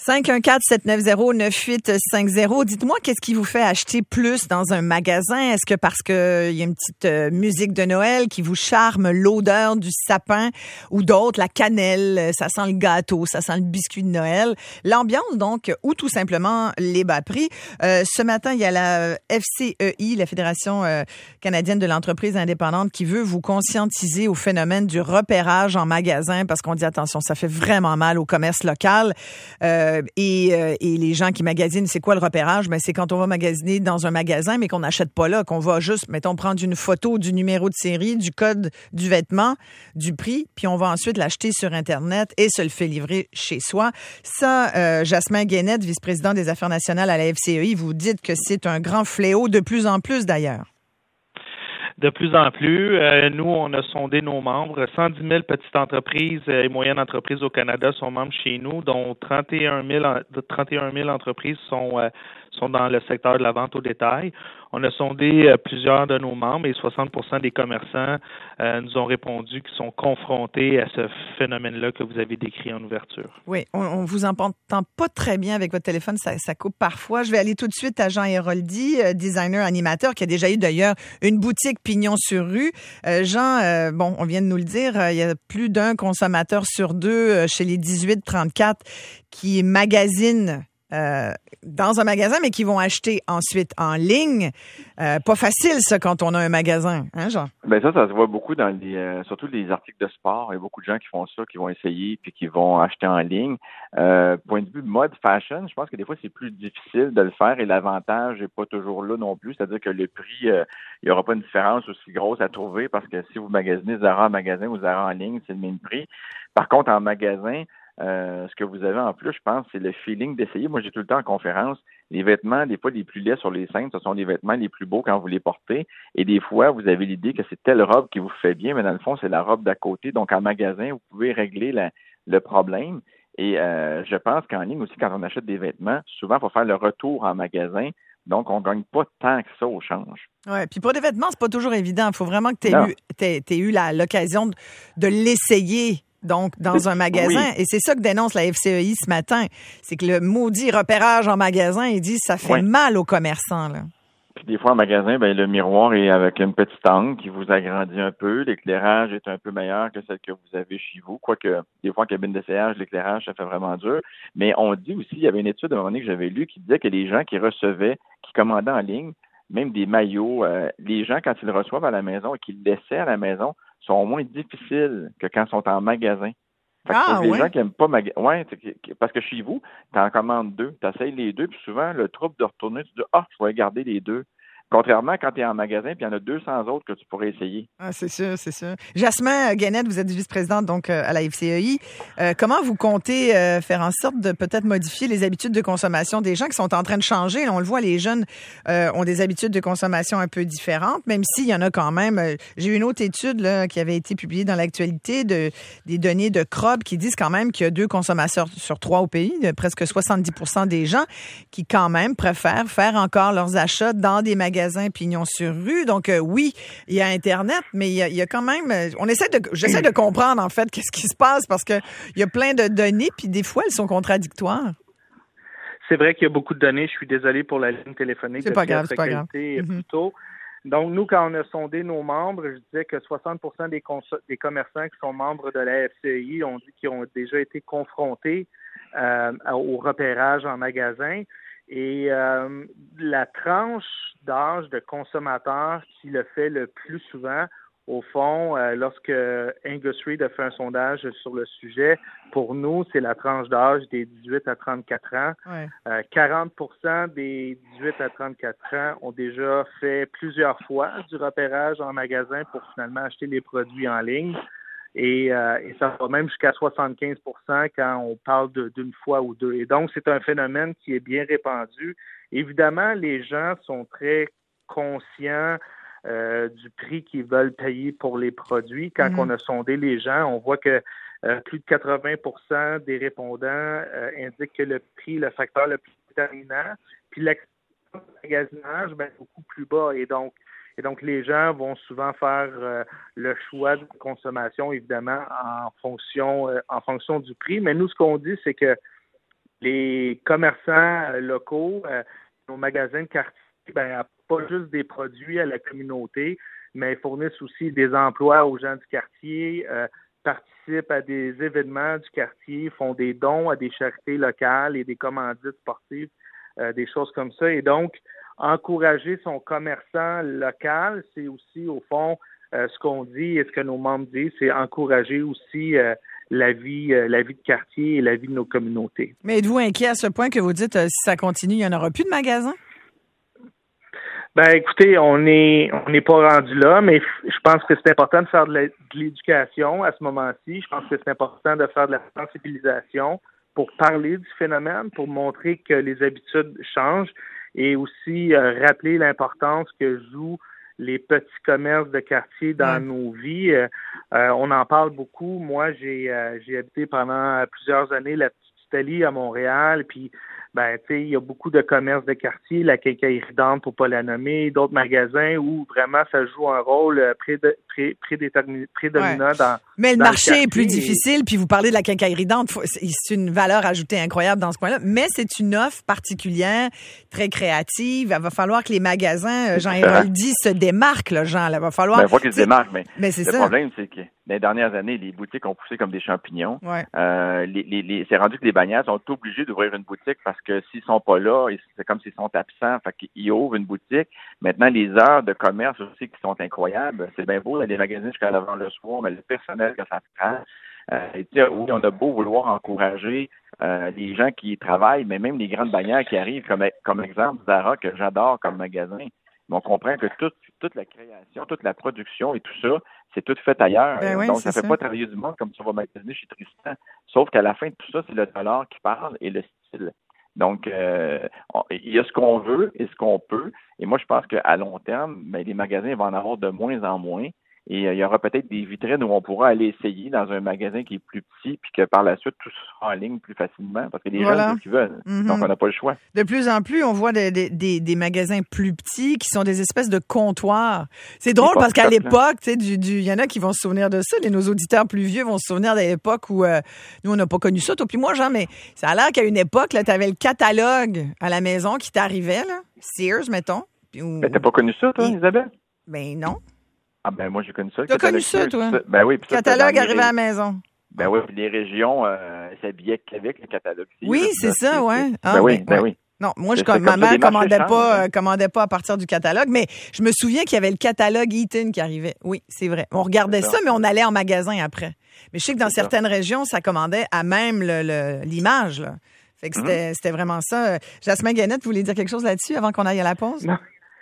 514-790-9850. Dites-moi, qu'est-ce qui vous fait acheter plus dans un magasin? Est-ce que parce que il y a une petite musique de Noël qui vous charme, l'odeur du sapin ou d'autres, la cannelle, ça sent le gâteau, ça sent le biscuit de Noël, l'ambiance donc, ou tout simplement les bas prix. Ce matin, il y a la FCEI, la Fédération canadienne de l'entreprise indépendante, qui veut vous conscientiser au phénomène du repérage en magasin parce qu'on dit attention, ça fait vraiment mal au commerce local. Et les gens qui magasinent, c'est quoi le repérage? Ben, c'est quand on va magasiner dans un magasin, mais qu'on n'achète pas là, qu'on va juste, mettons, prendre une photo du numéro de série, du code du vêtement, du prix, puis on va ensuite l'acheter sur Internet et se le fait livrer chez soi. Ça, Jasmin Guénette, vice-président des affaires nationales à la FCEI, vous dites que c'est un grand fléau de plus en plus d'ailleurs. De plus en plus, nous, on a sondé nos membres. 110 000 petites entreprises et moyennes entreprises au Canada sont membres chez nous, dont 31 000 entreprises sont dans le secteur de la vente au détail. On a sondé plusieurs de nos membres et 60% des commerçants nous ont répondu qu'ils sont confrontés à ce phénomène-là que vous avez décrit en ouverture. Oui, on vous entend pas très bien avec votre téléphone, ça coupe parfois. Je vais aller tout de suite à Jean Héroldi, designer animateur, qui a déjà eu d'ailleurs une boutique pignon sur rue. Jean, on vient de nous le dire, il y a plus d'un consommateur sur deux chez les 18-34 qui magasinent dans un magasin, mais qui vont acheter ensuite en ligne. Pas facile, ça, quand on a un magasin, hein, Jean? Ben ça se voit beaucoup dans surtout les articles de sport. Il y a beaucoup de gens qui font ça, qui vont essayer puis qui vont acheter en ligne. Point de vue mode, fashion, je pense que des fois, c'est plus difficile de le faire et l'avantage n'est pas toujours là non plus. C'est-à-dire que le prix, il n'y aura pas une différence aussi grosse à trouver parce que si vous magasinez Zara en magasin ou Zara en ligne, c'est le même prix. Par contre, en magasin, ce que vous avez en plus, je pense, c'est le feeling d'essayer. Moi, j'ai tout le temps en conférence, les vêtements, des fois, les plus laids sur les scènes, ce sont les vêtements les plus beaux quand vous les portez. Et des fois, vous avez l'idée que c'est telle robe qui vous fait bien, mais dans le fond, c'est la robe d'à côté. Donc, en magasin, vous pouvez régler le problème. Et je pense qu'en ligne aussi, quand on achète des vêtements, souvent, il faut faire le retour en magasin. Donc, on ne gagne pas tant que ça au change. Oui, puis pour des vêtements, c'est pas toujours évident. Il faut vraiment que tu aies eu l'occasion de l'essayer. Donc, dans un magasin. Oui. Et c'est ça que dénonce la FCEI ce matin. C'est que le maudit repérage en magasin, il dit ça fait mal aux commerçants, là. Puis des fois, en magasin, le miroir est avec une petite angle qui vous agrandit un peu. L'éclairage est un peu meilleur que celle que vous avez chez vous. Quoique, des fois, en cabine d'essayage, l'éclairage, ça fait vraiment dur. Mais on dit aussi, il y avait une étude à un moment donné que j'avais lue qui disait que les gens qui recevaient, qui commandaient en ligne, même des maillots, les gens, quand ils le reçoivent à la maison et qu'ils le laissaient à la maison, sont moins difficiles que quand ils sont en magasin. Fait que pour les gens qui n'aiment pas parce que chez vous, tu en commandes deux, tu essayes les deux, puis souvent, le trouble de retourner, tu dis « je vais garder les deux ». Contrairement quand tu es en magasin, puis il y en a 200 autres que tu pourrais essayer. Ah, c'est sûr, c'est sûr. Jasmin Guénette, vous êtes vice-présidente donc à la FCEI. Comment vous comptez faire en sorte de peut-être modifier les habitudes de consommation des gens qui sont en train de changer? Là, on le voit, les jeunes ont des habitudes de consommation un peu différentes, même s'il y en a quand même. J'ai eu une autre étude là, qui avait été publiée dans l'actualité des données de CROB qui disent quand même qu'il y a 2 consommateurs sur 3 au pays, presque 70% des gens qui quand même préfèrent faire encore leurs achats dans des magasins pignon sur rue. Donc, oui, il y a Internet, mais il y a quand même... J'essaie de comprendre, en fait, qu'est-ce qui se passe parce que il y a plein de données, puis des fois, elles sont contradictoires. C'est vrai qu'il y a beaucoup de données. Je suis désolé pour la ligne téléphonique. C'est pas grave, c'est pas grave. Plus tôt. Donc, nous, quand on a sondé nos membres, je disais que 60% des commerçants qui sont membres de la FCI ont dit qu'ils ont déjà été confrontés au repérage en magasin. Et la tranche d'âge de consommateurs qui le fait le plus souvent, au fond, lorsque Angus Reid a fait un sondage sur le sujet, pour nous, c'est la tranche d'âge des 18 à 34 ans. Ouais. 40% des 18 à 34 ans ont déjà fait plusieurs fois du repérage en magasin pour finalement acheter les produits en ligne. Et ça va même jusqu'à 75% quand on parle d'une fois ou deux. Et donc, c'est un phénomène qui est bien répandu. Évidemment, les gens sont très conscients du prix qu'ils veulent payer pour les produits. Quand on a sondé les gens, on voit que plus de 80% des répondants indiquent que le prix est le facteur le plus déterminant. Puis l'expérience de magasinage, beaucoup plus bas. Et donc, les gens vont souvent faire le choix de consommation, évidemment, en fonction du prix. Mais nous, ce qu'on dit, c'est que les commerçants locaux, nos magasins de quartier, pas juste des produits à la communauté, mais fournissent aussi des emplois aux gens du quartier, participent à des événements du quartier, font des dons à des charités locales et des commandites sportives, des choses comme ça. Et donc, encourager son commerçant local, c'est aussi, au fond, ce qu'on dit et ce que nos membres disent, c'est encourager aussi la vie de quartier et la vie de nos communautés. Mais êtes-vous inquiet à ce point que vous dites, si ça continue, il n'y en aura plus de magasins? Ben, écoutez, on n'est pas rendu là, mais je pense que c'est important de faire de l'éducation à ce moment-ci. Je pense que c'est important de faire de la sensibilisation pour parler du phénomène, pour montrer que les habitudes changent et aussi rappeler l'importance que jouent les petits commerces de quartier dans nos vies. On en parle beaucoup. Moi, j'ai habité pendant plusieurs années la Petite Italie à Montréal, puis il y a beaucoup de commerces de quartier, la Quincaillerie d'Anne pour pas la nommer, d'autres magasins où vraiment ça joue un rôle prédominant dans. Mais le marché est plus difficile, puis vous parlez de la Quincaillerie d'Anne, c'est une valeur ajoutée incroyable dans ce coin-là, mais c'est une offre particulière, très créative. Il va falloir que les magasins, Jean Héroldi, se démarquent, là, Jean. Il va falloir. Il faut qu'ils se démarquent, mais le problème, c'est que dans les dernières années, les boutiques ont poussé comme des champignons. Ouais. C'est rendu que les bannières sont obligés d'ouvrir une boutique parce que s'ils sont pas là, c'est comme s'ils sont absents. Fait qu'ils ouvrent une boutique. Maintenant, les heures de commerce aussi qui sont incroyables. C'est bien beau, les magasins jusqu'à l'avant le soir, mais le personnel que ça prend. Oui, on a beau vouloir encourager les gens qui travaillent, mais même les grandes bannières qui arrivent, comme exemple Zara, que j'adore comme magasin. Mais on comprend que toute la création, toute la production et tout ça, c'est tout fait ailleurs. Donc, ça fait pas travailler du monde comme ça va magasiner chez Tristan. Sauf qu'à la fin de tout ça, c'est le dollar qui parle et le style. Donc, il y a ce qu'on veut et ce qu'on peut. Et moi, je pense qu'à long terme, les magasins vont en avoir de moins en moins. Et il y aura peut-être des vitrines où on pourra aller essayer dans un magasin qui est plus petit, puis que par la suite, tout sera en ligne plus facilement, parce que les gens qui veulent. Mm-hmm. Donc, on n'a pas le choix. De plus en plus, on voit des magasins plus petits qui sont des espèces de comptoirs. C'est drôle parce qu'à l'époque, il y en a qui vont se souvenir de ça. Nos auditeurs plus vieux vont se souvenir de l'époque où nous, on n'a pas connu ça, toi puis moi, Jean, mais ça a l'air qu'à une époque, tu avais le catalogue à la maison qui t'arrivait, là. Sears, mettons. Mais t'as pas connu ça, toi, Isabelle? Ben non. Ah ben moi j'ai connu ça. T'as connu ça, toi? Ben oui. Puis catalogue arrivé à la maison. Ben oui, puis les régions s'habillaient avec le catalogue. Oui, c'est ça, ouais. Ben oui. Non, moi, ma mère commandait pas à partir du catalogue, mais je me souviens qu'il y avait le catalogue Eaton qui arrivait. Oui, c'est vrai. On regardait ça, mais on allait en magasin après. Mais je sais que dans certaines régions, ça commandait à même l'image, là. Fait que c'était vraiment ça. Jasmin Guenette, vous voulez dire quelque chose là-dessus avant qu'on aille à la pause? Non.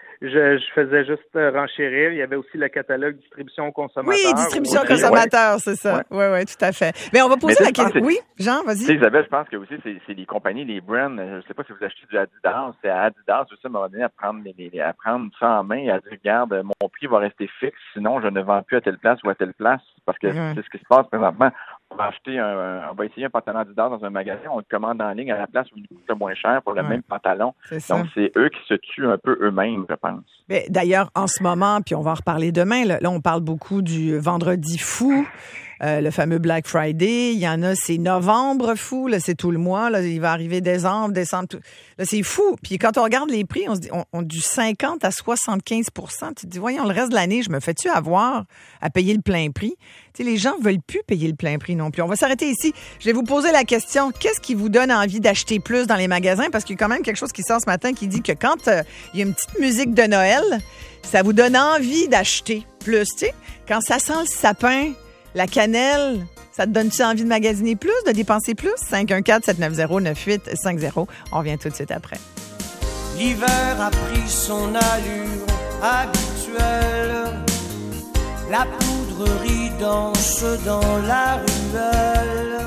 Je faisais juste renchérir. Il y avait aussi le catalogue distribution aux consommateurs. Oui, distribution aux consommateurs, c'est ça. Oui, tout à fait. Mais on va poser la question. Oui, Jean, vas-y. Isabelle, je pense que aussi, c'est les compagnies, les brands. Je ne sais pas si vous achetez du Adidas. C'est à Adidas aussi, à un moment donné, à prendre ça en main et à dire, regarde, mon prix va rester fixe, sinon je ne vends plus à telle place ou à telle place. Parce que c'est ce qui se passe présentement. On va essayer un pantalon Adidas dans un magasin, on le commande en ligne à la place où il coûte moins cher pour le même pantalon. Donc, c'est eux qui se tuent un peu eux-mêmes, je pense. Mais d'ailleurs, en ce moment, puis on va en reparler demain, là on parle beaucoup du vendredi fou, le fameux Black Friday. Il y en a, c'est novembre fou, là, c'est tout le mois. Là, il va arriver décembre. Tout. Là, c'est fou. Puis quand on regarde les prix, on se dit, on du 50 à 75 %. Tu te dis, voyons, le reste de l'année, je me fais-tu avoir à payer le plein prix? Tu sais, les gens veulent plus payer le plein prix non plus. On va s'arrêter ici. Je vais vous poser la question, qu'est-ce qui vous donne envie d'acheter plus dans les magasins? Parce qu'il y a quand même quelque chose qui sort ce matin qui dit que quand il y a une petite musique de Noël, ça vous donne envie d'acheter plus. Tu sais, quand ça sent le sapin, la cannelle, ça te donne-tu envie de magasiner plus, de dépenser plus? 514-790-9850. On revient tout de suite après. L'hiver a pris son allure habituelle. La poudrerie danse dans la ruelle.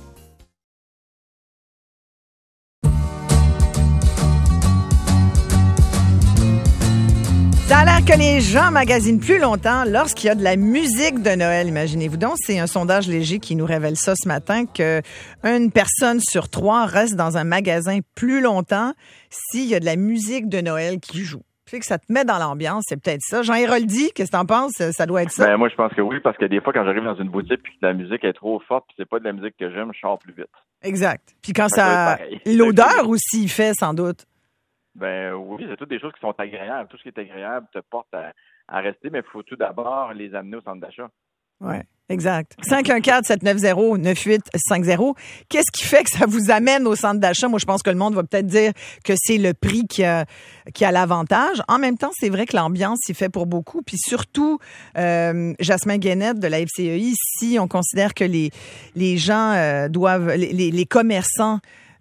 Ça a l'air que les gens magasinent plus longtemps lorsqu'il y a de la musique de Noël. Imaginez-vous donc, c'est un sondage léger qui nous révèle ça ce matin, qu'une personne sur 3 reste dans un magasin plus longtemps s'il y a de la musique de Noël qui joue. Tu sais que ça te met dans l'ambiance, c'est peut-être ça. Jean Héroldi, qu'est-ce que t'en penses? Ça doit être ça. Ben, moi, je pense que oui, parce que des fois, quand j'arrive dans une boutique puis que la musique est trop forte puis c'est pas de la musique que j'aime, je sors plus vite. Exact. Puis quand Ça doit être pareil. l'odeur aussi fait, sans doute. Ben oui, c'est toutes des choses qui sont agréables. Tout ce qui est agréable te porte à rester, mais il faut tout d'abord les amener au centre d'achat. Oui, exact. 514-790-9850. Qu'est-ce qui fait que ça vous amène au centre d'achat? Moi, je pense que le monde va peut-être dire que c'est le prix qui a l'avantage. En même temps, c'est vrai que l'ambiance s'y fait pour beaucoup. Puis surtout, Jasmin Guénette de la FCEI, si on considère que les gens doivent, les commerçants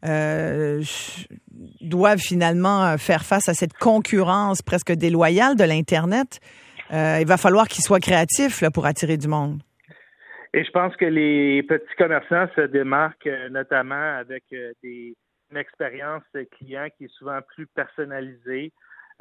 doivent finalement faire face à cette concurrence presque déloyale de l'Internet, il va falloir qu'ils soient créatifs là, pour attirer du monde. Et je pense que les petits commerçants se démarquent notamment avec une expérience client qui est souvent plus personnalisée.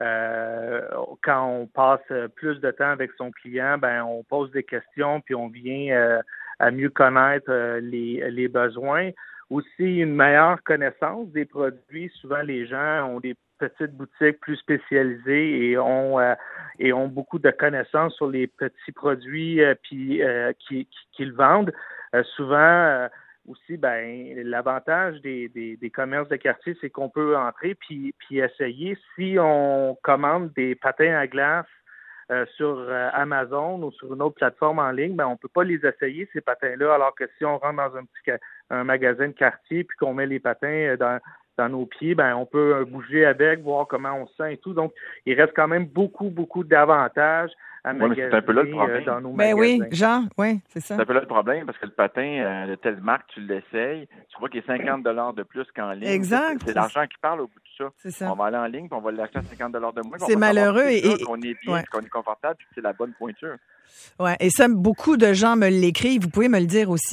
Quand on passe plus de temps avec son client, ben on pose des questions puis on vient à mieux connaître les besoins. Aussi, une meilleure connaissance des produits. Souvent, les gens ont des petites boutiques plus spécialisées et ont beaucoup de connaissances sur les petits produits qu'ils vendent. Souvent, aussi, l'avantage des commerces de quartier, c'est qu'on peut entrer puis essayer. Si on commande des patins à glace sur Amazon ou sur une autre plateforme en ligne, on peut pas les essayer, ces patins-là, alors que si on rentre dans un magasin de quartier puis qu'on met les patins dans nos pieds, on peut bouger avec, voir comment on se sent et tout. Donc, il reste quand même beaucoup, beaucoup d'avantages à magasiner c'est un peu là le problème. dans nos magasins. Oui, Jean, oui, c'est ça. C'est un peu là le problème, parce que le patin de telle marque, tu l'essayes, tu vois qu'il est 50 $ de plus qu'en ligne. Exact. C'est l'argent qui parle au bout de ça. C'est ça. On va aller en ligne, puis on va l'acheter à 50 $ de moins. C'est malheureux. Qu'on est bien, qu'on est confortable, puis que c'est la bonne pointure. Ouais, et ça, beaucoup de gens me l'écrivent. Vous pouvez me le dire aussi,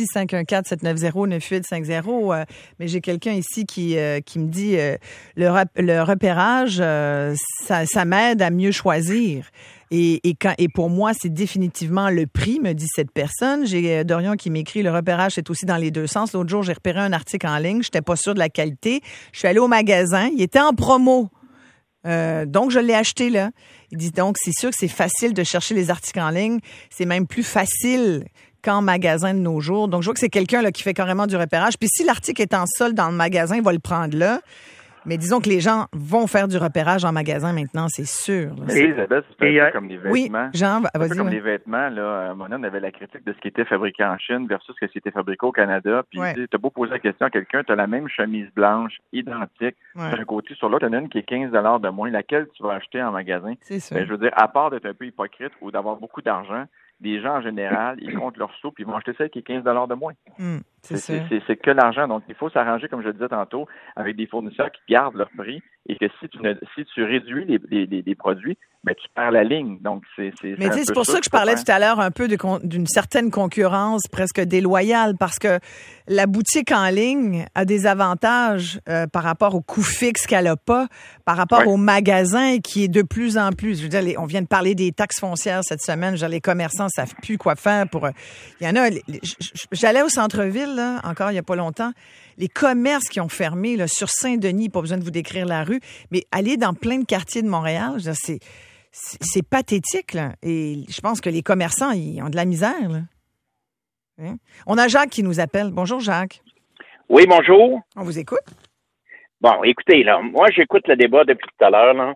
514-790-9850. Mais j'ai quelqu'un ici qui me dit le repérage, ça m'aide à mieux choisir. Et pour moi, c'est définitivement le prix, me dit cette personne. J'ai Dorian qui m'écrit, le repérage, c'est aussi dans les deux sens. L'autre jour, j'ai repéré un article en ligne. J'étais pas sûre de la qualité. Je suis allée au magasin. Il était en promo. Donc, je l'ai acheté là. Il dit donc, c'est sûr que c'est facile de chercher les articles en ligne. C'est même plus facile qu'en magasin de nos jours. Donc, je vois que c'est quelqu'un là qui fait carrément du repérage. Puis si l'article est en solde dans le magasin, il va le prendre là. Mais disons que les gens vont faire du repérage en magasin maintenant, c'est sûr. Là. Et Isabelle, c'est un peu comme les vêtements. Oui, Jean, vas-y. C'est comme les vêtements, là. On avait la critique de ce qui était fabriqué en Chine versus ce qui était fabriqué au Canada. Puis, t'as beau poser la question à quelqu'un, t'as la même chemise blanche, identique, d'un côté sur l'autre, t'en as une qui est 15 $ de moins. Laquelle tu vas acheter en magasin? C'est sûr. Je veux dire, à part d'être un peu hypocrite ou d'avoir beaucoup d'argent, les gens, en général, ils comptent leur sous puis ils vont acheter celle qui est 15 $ de moins. C'est que l'argent. Donc, il faut s'arranger, comme je le disais tantôt, avec des fournisseurs qui gardent leur prix et que si tu réduis les produits, tu perds la ligne. Donc, Mais c'est pour ça que je parlais tout à l'heure un peu d'une certaine concurrence presque déloyale, parce que la boutique en ligne a des avantages par rapport au coût fixe qu'elle n'a pas, par rapport au magasin qui est de plus en plus. Je veux dire, on vient de parler des taxes foncières cette semaine. Je veux dire, les commerçants savent plus quoi faire pour. Il y en a. J'allais au centre-ville là, encore il y a pas longtemps. Les commerces qui ont fermé là, sur Saint-Denis, pas besoin de vous décrire la rue, mais aller dans plein de quartiers de Montréal, je veux dire, c'est pathétique, là. Et je pense que les commerçants, ils ont de la misère, là. Hein? On a Jacques qui nous appelle. Bonjour, Jacques. Oui, bonjour. On vous écoute. Bon, écoutez, là, moi, j'écoute le débat depuis tout à l'heure, là.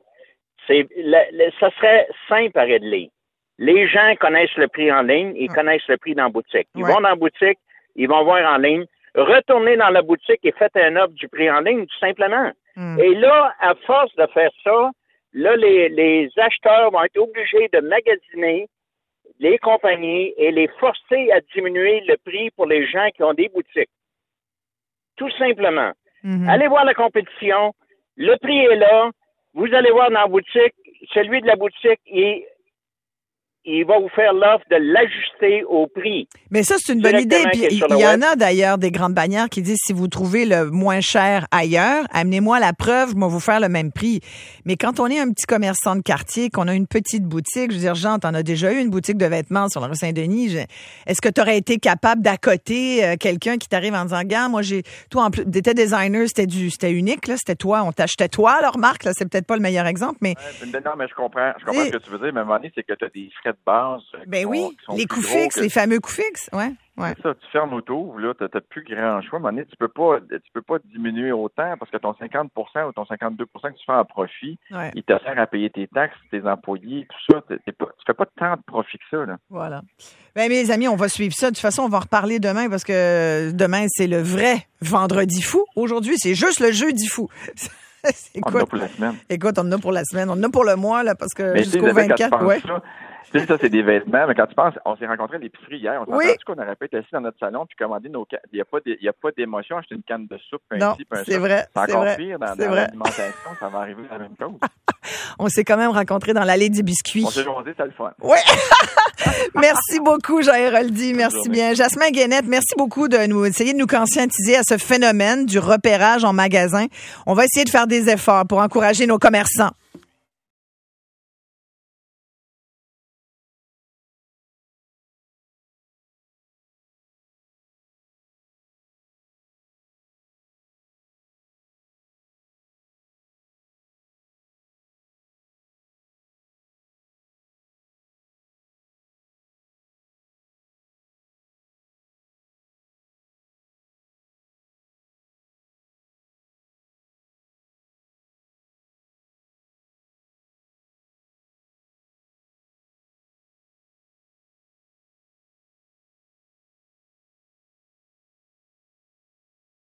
Ça serait simple à régler. Les gens connaissent le prix en ligne, ils connaissent le prix dans la boutique. Ils vont dans la boutique, ils vont voir en ligne. Retournez dans la boutique et faites un offre du prix en ligne, tout simplement. Et là, à force de faire ça, là, les acheteurs vont être obligés de magasiner les compagnies et les forcer à diminuer le prix pour les gens qui ont des boutiques. Tout simplement. Allez voir la compétition. Le prix est là. Vous allez voir dans la boutique, celui de la boutique est il va vous faire l'offre de l'ajuster au prix. Mais ça, c'est une bonne idée. Puis il y en a d'ailleurs des grandes bannières qui disent si vous trouvez le moins cher ailleurs, amenez-moi la preuve, je vais vous faire le même prix. Mais quand on est un petit commerçant de quartier, qu'on a une petite boutique, je veux dire, Jean, t'en as déjà eu une boutique de vêtements sur la rue Saint-Denis. Est-ce que tu aurais été capable d'accoter quelqu'un qui t'arrive en disant, gars, moi toi en plus, t'étais designer, c'était unique, là, c'était toi, on t'achetait toi, leur marque, là, c'est peut-être pas le meilleur exemple, mais. Non, mais je comprends ce que tu veux dire, mais à un moment donné, c'est que tu as des frais de base. Ben oui, les coûts fixes, les fameux coûts fixes, ouais. C'est ça, tu fermes l'auto, là, t'as plus grand choix. À un moment donné, tu peux pas diminuer autant parce que ton 50% ou ton 52% que tu fais en profit, il te sert à payer tes taxes, tes employés, tout ça. Tu fais pas tant de profit que ça, là. Voilà. Ben, mes amis, on va suivre ça. De toute façon, on va en reparler demain parce que demain, c'est le vrai vendredi fou. Aujourd'hui, c'est juste le jeudi fou. On en a pour la semaine. Écoute, on en a pour la semaine. On en a pour le mois, là, parce que jusqu'au 24, ouais. Tu sais, ça, c'est des vêtements, mais quand tu penses, on s'est rencontrés à l'épicerie hier, on s'est entendu qu'on aurait pu être assis dans notre salon puis commander nos cannes. Il n'y a pas d'émotion, acheter une canne de soupe, non, c'est vrai. C'est encore pire dans l'alimentation, ça va arriver à la même chose. On s'est quand même rencontrés dans l'allée du biscuit. On s'est jasé, c'est le fun. Oui. Merci beaucoup, Jean Héroldi. Merci bien. Jasmin Guénette, merci beaucoup essayer de nous conscientiser à ce phénomène du repérage en magasin. On va essayer de faire des efforts pour encourager nos commerçants.